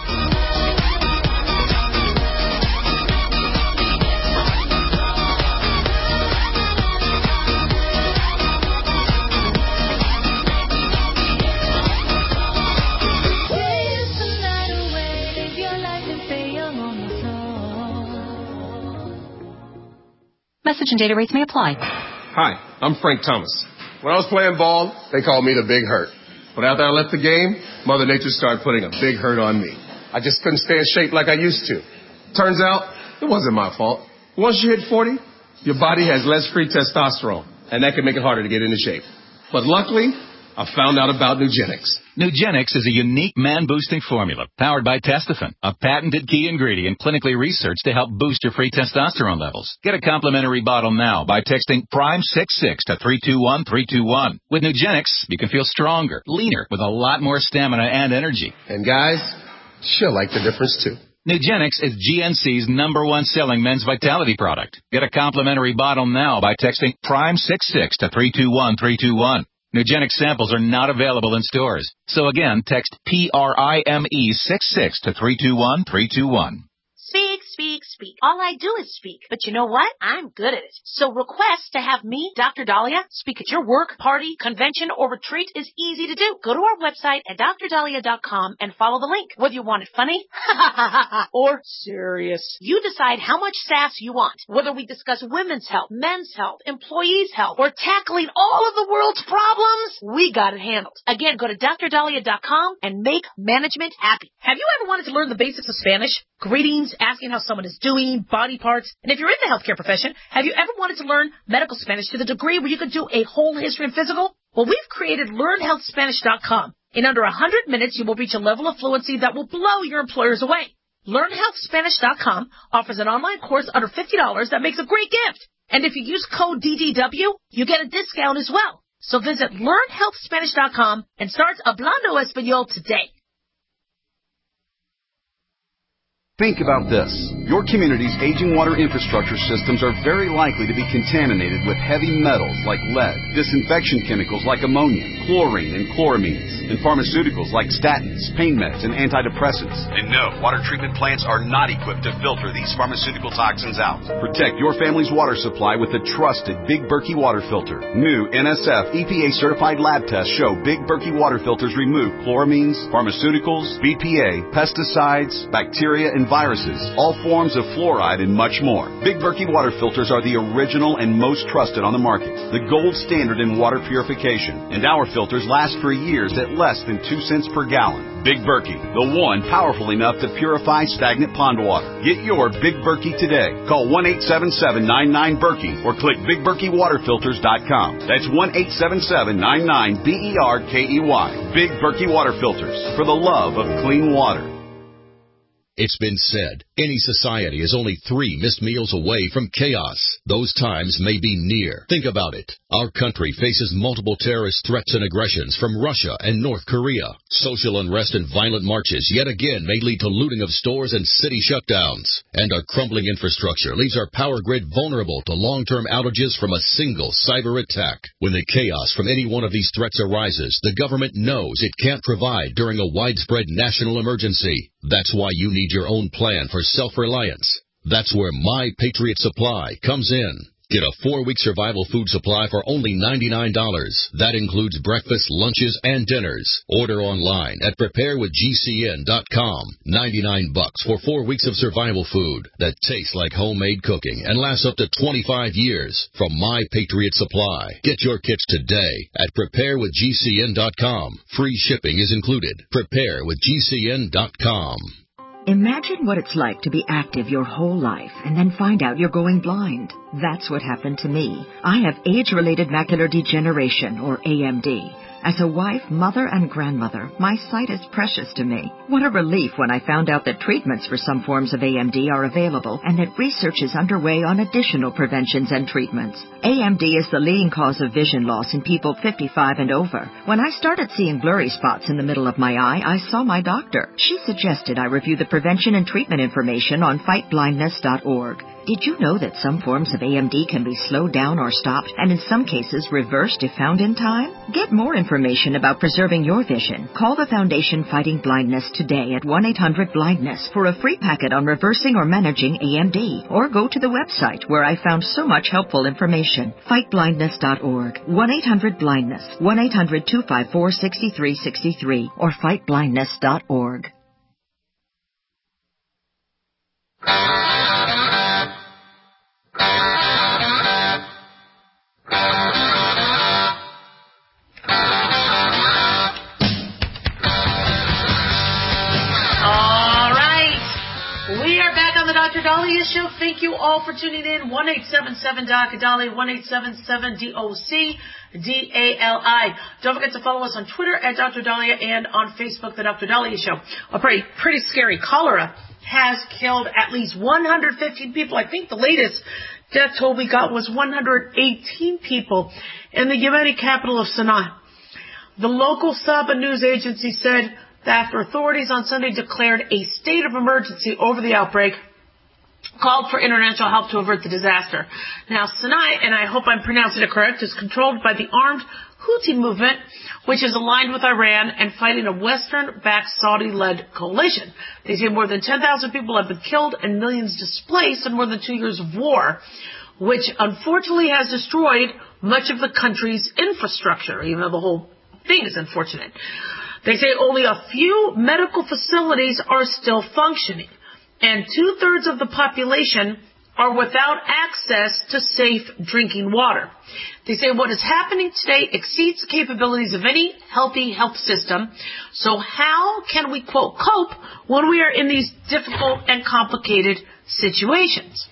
Message and data rates may apply. Hi, I'm Frank Thomas. When I was playing ball, they called me the Big Hurt. But after I left the game, Mother Nature started putting a big hurt on me. I just couldn't stay in shape like I used to. Turns out, it wasn't my fault. Once you hit forty, your body has less free testosterone, and that can make it harder to get into shape. But luckily, I found out about Nugenix. Nugenix is a unique man-boosting formula powered by Testofen, a patented key ingredient clinically researched to help boost your free testosterone levels. Get a complimentary bottle now by texting Prime six six to three two one three two one. With Nugenix, you can feel stronger, leaner, with a lot more stamina and energy. And guys, she'll like the difference too. Nugenix is G N C's number one selling men's vitality product. Get a complimentary bottle now by texting Prime six six to three two one three two one. Nugenix samples are not available in stores. So again, text P R I M E six six to three two one three two one. Six speak, speak. All I do is speak. But you know what? I'm good at it. So request to have me, Doctor Dahlia, speak at your work, party, convention, or retreat is easy to do. Go to our website at dr dahlia dot com and follow the link. Whether you want it funny or serious, you decide how much sass you want. Whether we discuss women's health, men's health, employees' health, or tackling all of the world's problems, we got it handled. Again, go to dr dahlia dot com and make management happy. Have you ever wanted to learn the basics of Spanish? Greetings, asking how someone is doing, body parts. And if you're in the healthcare profession, have you ever wanted to learn medical Spanish to the degree where you could do a whole history and physical? Well, we've created learn health spanish dot com. In under one hundred minutes, you will reach a level of fluency that will blow your employers away. learn health spanish dot com offers an online course under fifty dollars that makes a great gift. And if you use code D D W, you get a discount as well. So visit learn health spanish dot com and start Hablando Español today. Think about this. Your community's aging water infrastructure systems are very likely to be contaminated with heavy metals like lead, disinfection chemicals like ammonia, chlorine and chloramines, and pharmaceuticals like statins, pain meds, and antidepressants. And no, water treatment plants are not equipped to filter these pharmaceutical toxins out. Protect your family's water supply with the trusted Big Berkey water filter. New N S F E P A-certified lab tests show Big Berkey water filters remove chloramines, pharmaceuticals, B P A, pesticides, bacteria, and viruses, all forms of fluoride, and much more. Big Berkey water filters are the original and most trusted on the market, the gold standard in water purification, and our filters last for years at less than two cents per gallon. Big Berkey, the one powerful enough to purify stagnant pond water. Get your Big Berkey today. Call one eight seven seven, nine nine, Berkey or click big berkey water filters dot com. That's one eight seven seven, nine nine, B E R K E Y. Big Berkey water filters, for the love of clean water. It's been said, any society is only three missed meals away from chaos. Those times may be near. Think about it. Our country faces multiple terrorist threats and aggressions from Russia and North Korea. Social unrest and violent marches yet again may lead to looting of stores and city shutdowns. And our crumbling infrastructure leaves our power grid vulnerable to long-term outages from a single cyber attack. When the chaos from any one of these threats arises, the government knows it can't provide during a widespread national emergency. That's why you need your own plan for self-reliance. That's where My Patriot Supply comes in. Get a four-week survival food supply for only ninety-nine dollars. That includes breakfast, lunches, and dinners. Order online at prepare with G C N dot com. ninety-nine bucks for four weeks of survival food that tastes like homemade cooking and lasts up to twenty-five years from My Patriot Supply. Get your kits today at prepare with G C N dot com. Free shipping is included. prepare with G C N dot com. Imagine what it's like to be active your whole life and then find out you're going blind. That's what happened to me. I have age-related macular degeneration, or A M D. As a wife, mother, and grandmother, my sight is precious to me. What a relief when I found out that treatments for some forms of A M D are available and that research is underway on additional preventions and treatments. A M D is the leading cause of vision loss in people fifty-five and over. When I started seeing blurry spots in the middle of my eye, I saw my doctor. She suggested I review the prevention and treatment information on fight blindness dot org. Did you know that some forms of A M D can be slowed down or stopped, and in some cases reversed if found in time? Get more information about preserving your vision. Call the Foundation Fighting Blindness today at one eight hundred blindness for a free packet on reversing or managing A M D. Or go to the website where I found so much helpful information. fight blindness dot org. one eight hundred blindness. one eight hundred, two five four, six three six three or fight blindness dot org. Doctor Dahlia Show. Thank you all for tuning in. one eight seven seven, D O C, Dali, one eight seven seven, D O C, D A L I. Don't forget to follow us on Twitter at Doctor Dahlia and on Facebook, The Doctor Dahlia Show. A pretty, pretty scary cholera has killed at least one hundred fifteen people. I think the latest death toll we got was one hundred eighteen people in the Yemeni capital of Sana'a. The local Saba news agency said that after authorities on Sunday declared a state of emergency over the outbreak, called for international help to avert the disaster. Now, Sinai, and I hope I'm pronouncing it correct, is controlled by the armed Houthi movement, which is aligned with Iran and fighting a Western-backed Saudi-led coalition. They say more than ten thousand people have been killed and millions displaced in more than two years of war, which unfortunately has destroyed much of the country's infrastructure, even though the whole thing is unfortunate. They say only a few medical facilities are still functioning, and two-thirds of the population are without access to safe drinking water. They say what is happening today exceeds the capabilities of any healthy health system. So how can we, quote, cope when we are in these difficult and complicated situations?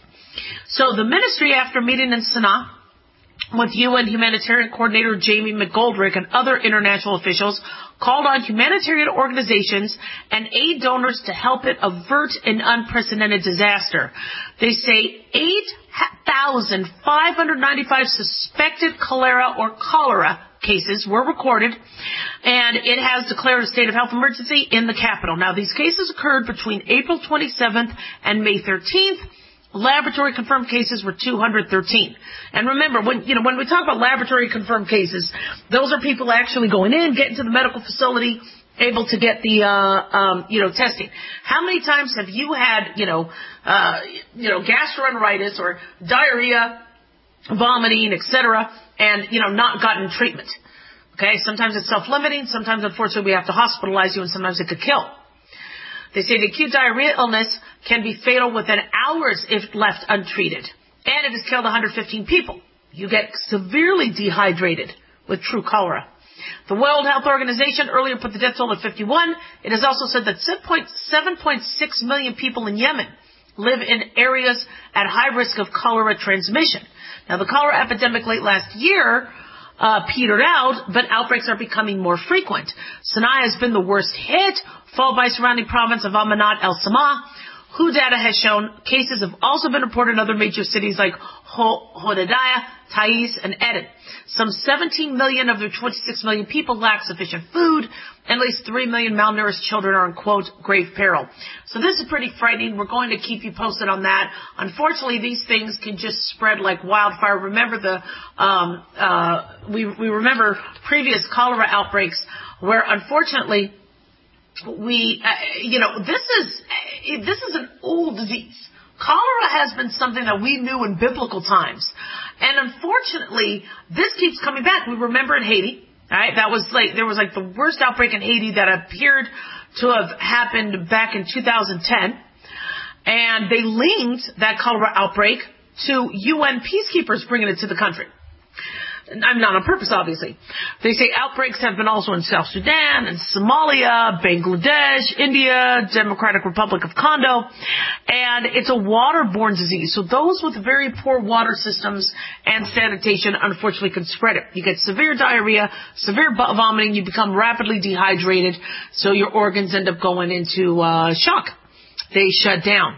So the ministry, after meeting in Sana'a with U N humanitarian coordinator Jamie McGoldrick and other international officials, called on humanitarian organizations and aid donors to help it avert an unprecedented disaster. They say eight thousand five hundred ninety-five suspected cholera or cholera cases were recorded, and it has declared a state of health emergency in the capital. Now, these cases occurred between April twenty-seventh and May thirteenth. Laboratory confirmed cases were two hundred thirteen. And remember, when, you know, when we talk about laboratory confirmed cases, those are people actually going in, getting to the medical facility, able to get the, uh, um, you know, testing. How many times have you had, you know, uh, you know, gastroenteritis or diarrhea, vomiting, et cetera, and, you know, not gotten treatment? Okay. Sometimes it's self-limiting. Sometimes, unfortunately, we have to hospitalize you, and sometimes it could kill. They say the acute diarrhea illness can be fatal within hours if left untreated. And it has killed one hundred fifteen people. You get severely dehydrated with true cholera. The World Health Organization earlier put the death toll at fifty-one. It has also said that seven point six million people in Yemen live in areas at high risk of cholera transmission. Now, the cholera epidemic late last year uh, petered out, but outbreaks are becoming more frequent. Sana'a has been the worst hit, followed by surrounding province of Amanat El Sama. W H O data has shown cases have also been reported in other major cities like Hodeidah, Taiz, and Eden. Some seventeen million of their twenty-six million people lack sufficient food, and at least three million malnourished children are in, quote, grave peril. So this is pretty frightening. We're going to keep you posted on that. Unfortunately, these things can just spread like wildfire. Remember the, um, uh, we, we remember previous cholera outbreaks where, unfortunately, we, uh, you know, this is, this is an old disease. Cholera has been something that we knew in biblical times. And unfortunately, this keeps coming back. We remember in Haiti, right? That was like, there was like the worst outbreak in Haiti that appeared to have happened back in two thousand ten. And they linked that cholera outbreak to U N peacekeepers bringing it to the country. I'm not on purpose, obviously. They say outbreaks have been also in South Sudan and Somalia, Bangladesh, India, Democratic Republic of Congo, and it's a waterborne disease. So those with very poor water systems and sanitation, unfortunately, can spread it. You get severe diarrhea, severe vomiting, you become rapidly dehydrated, so your organs end up going into uh, shock. They shut down.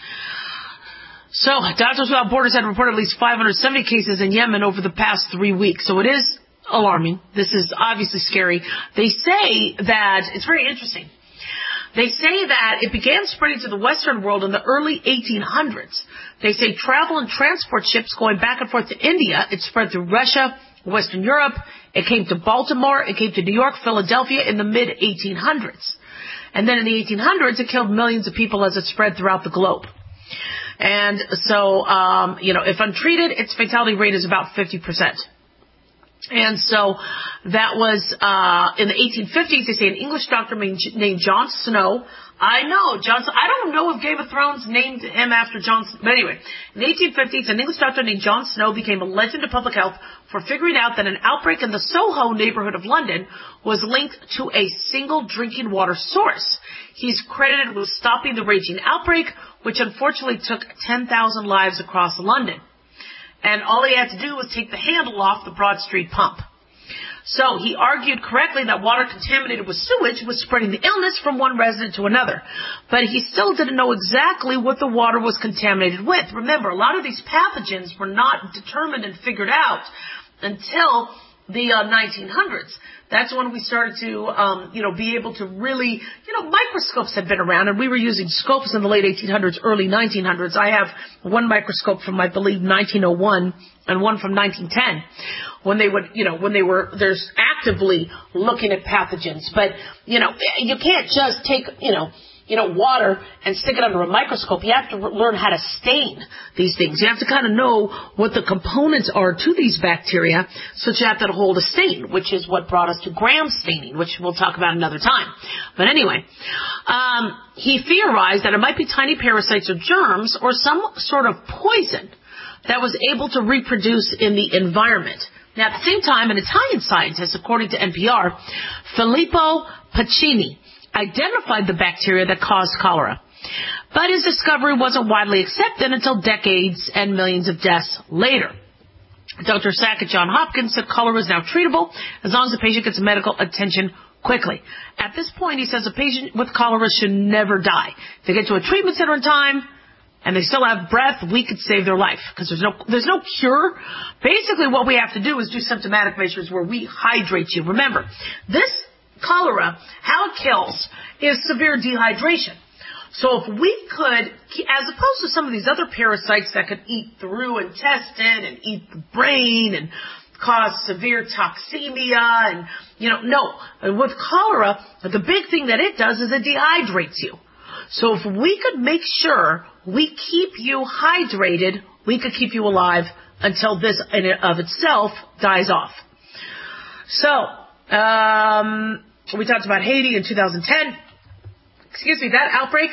So, Doctors Without Borders had reported at least five hundred seventy cases in Yemen over the past three weeks. So it is alarming. This is obviously scary. They say that, it's very interesting. They say that it began spreading to the Western world in the early eighteen hundreds. They say travel and transport ships going back and forth to India, it spread through Russia, Western Europe. It came to Baltimore. It came to New York, Philadelphia in the mid eighteen hundreds. And then in the eighteen hundreds, it killed millions of people as it spread throughout the globe. And so, um, you know, if untreated, its fatality rate is about fifty percent. And so that was, uh, in the eighteen fifties, they say an English doctor named John Snow. I know, John, I don't know if Game of Thrones named him after John Snow. But anyway, in the eighteen fifties, an English doctor named John Snow became a legend of public health for figuring out that an outbreak in the Soho neighborhood of London was linked to a single drinking water source. He's credited with stopping the raging outbreak, which unfortunately took ten thousand lives across London. And all he had to do was take the handle off the Broad Street pump. So he argued correctly that water contaminated with sewage was spreading the illness from one resident to another. But he still didn't know exactly what the water was contaminated with. Remember, a lot of these pathogens were not determined and figured out until the uh, nineteen hundreds. That's when we started to, um, you know, be able to really, you know, microscopes had been around, and we were using scopes in the late eighteen hundreds, early nineteen hundreds. I have one microscope from, I believe, nineteen oh one and one from nineteen ten, when they would, you know, when they were, there's actively looking at pathogens. But, you know, you can't just take, you know, you know, water and stick it under a microscope. You have to learn how to stain these things. You have to kind of know what the components are to these bacteria, so that you have to hold a stain, which is what brought us to gram staining, which we'll talk about another time. But anyway, um, he theorized that it might be tiny parasites or germs or some sort of poison that was able to reproduce in the environment. Now, at the same time, an Italian scientist, according to N P R, Filippo Pacini, identified the bacteria that caused cholera. But his discovery wasn't widely accepted until decades and millions of deaths later. Doctor Sack at Johns Hopkins said cholera is now treatable as long as the patient gets medical attention quickly. At this point, he says a patient with cholera should never die. If they get to a treatment center in time and they still have breath, we could save their life, because there's no there's no cure. Basically, what we have to do is do symptomatic measures where we hydrate you. Remember, this cholera, how it kills, is severe dehydration. So if we could, as opposed to some of these other parasites that could eat through intestine and eat the brain and cause severe toxemia, and, you know, no. With cholera, the big thing that it does is it dehydrates you. So if we could make sure we keep you hydrated, we could keep you alive until this in and of itself dies off. So, um... we talked about Haiti in two thousand ten. Excuse me, that outbreak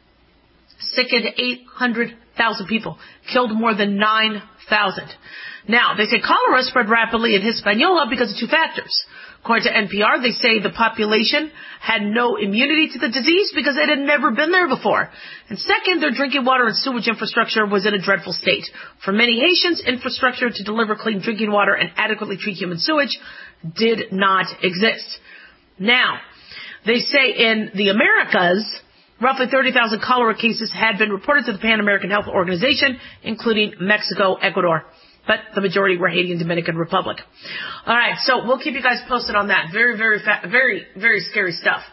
sickened eight hundred thousand people, killed more than nine thousand. Now, they say cholera spread rapidly in Hispaniola because of two factors. According to N P R, they say the population had no immunity to the disease because it had never been there before. And second, their drinking water and sewage infrastructure was in a dreadful state. For many Haitians, infrastructure to deliver clean drinking water and adequately treat human sewage did not exist. Now, they say in the Americas, roughly thirty thousand cholera cases had been reported to the Pan American Health Organization, including Mexico, Ecuador. But the majority were Haiti and Dominican Republic. All right, so we'll keep you guys posted on that. Very, very, fa- very, very scary stuff.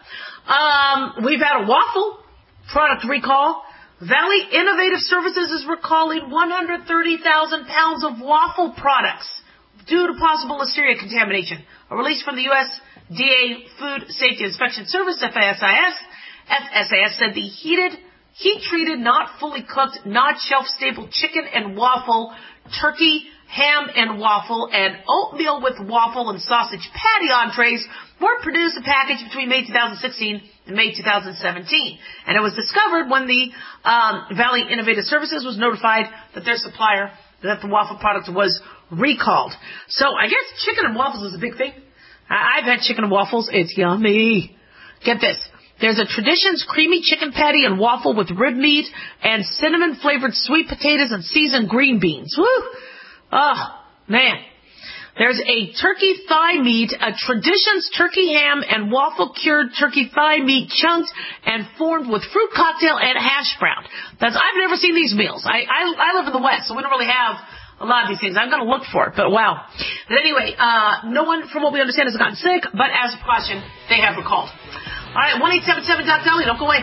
Um, we've had a waffle product recall. Valley Innovative Services is recalling one hundred thirty thousand pounds of waffle products due to possible listeria contamination. A release from the U S D A Food Safety Inspection Service, F S I S. F S I S said the heated, heat-treated, not fully cooked, not shelf-stable chicken and waffle, turkey, ham and waffle, and oatmeal with waffle and sausage patty entrees were produced and packaged between May twenty sixteen and May twenty seventeen. And it was discovered when the um, Valley Innovative Services was notified that their supplier, that the waffle product was recalled. So I guess chicken and waffles is a big thing. I've had chicken and waffles. It's yummy. Get this. There's a Traditions creamy chicken patty and waffle with rib meat and cinnamon-flavored sweet potatoes and seasoned green beans. Woo! Oh, man. There's a turkey thigh meat, a Traditions turkey ham and waffle-cured turkey thigh meat chunked and formed with fruit cocktail and hash brown. That's, I've never seen these meals. I, I, I live in the West, so we don't really have a lot of these things. I'm going to look for it, but wow. But anyway, uh, no one, from what we understand, has gotten sick, but as a precaution, they have recalled. All right, one eight seven seven Doc Dolly, don't go away.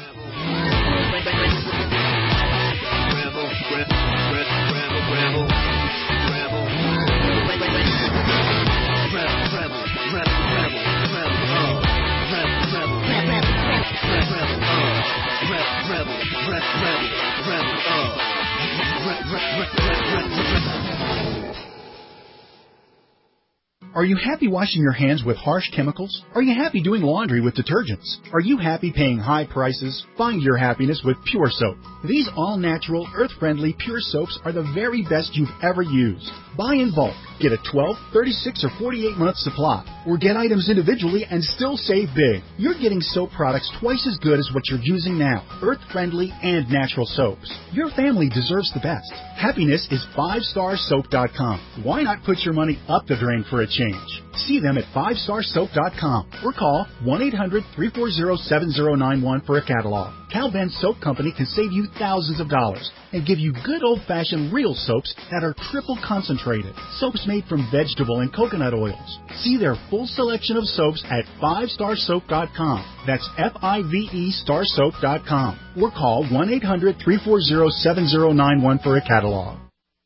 Are you happy washing your hands with harsh chemicals? Are you happy doing laundry with detergents? Are you happy paying high prices? Find your happiness with Pure Soap. These all-natural, earth-friendly Pure Soaps are the very best you've ever used. Buy in bulk. Get a twelve, thirty-six, or forty-eight month supply. Or get items individually and still save big. You're getting soap products twice as good as what you're using now. Earth-friendly and natural soaps. Your family deserves the best. Happiness is five star soap dot com. Why not put your money up the drain for a change? change. See them at five star soap dot com or call one eight hundred, three four zero, seven zero nine one for a catalog. Cal Ben Soap Company can save you thousands of dollars and give you good old-fashioned real soaps that are triple concentrated. Soaps made from vegetable and coconut oils. See their full selection of soaps at five star soap dot com. That's F I V E star soap dot com. Or call one eight hundred, three four zero, seven zero nine one for a catalog.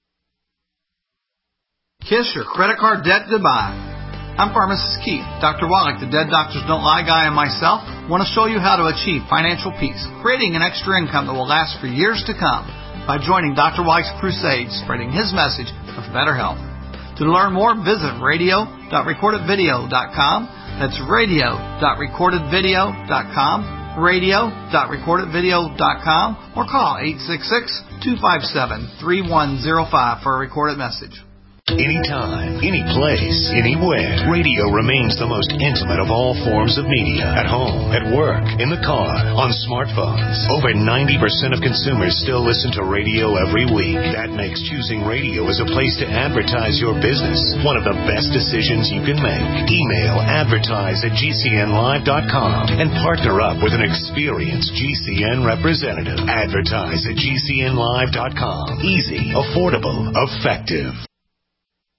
Kiss your credit card debt goodbye. I'm Pharmacist Keith. Doctor Wallach, the Dead Doctors Don't Lie guy, and myself want to show you how to achieve financial peace, creating an extra income that will last for years to come by joining Doctor Wallach's crusade, spreading his message of better health. To learn more, visit radio dot recorded video dot com. That's radio dot recorded video dot com, radio dot recorded video dot com, or call eight six six, two five seven, three one zero five for a recorded message. Anytime, any place, anywhere, radio remains the most intimate of all forms of media. At home, at work, in the car, on smartphones. Over ninety percent of consumers still listen to radio every week. That makes choosing radio as a place to advertise your business one of the best decisions you can make. Email advertise at G C N live dot com and partner up with an experienced G C N representative. Advertise at G C N live dot com. Easy, affordable, effective.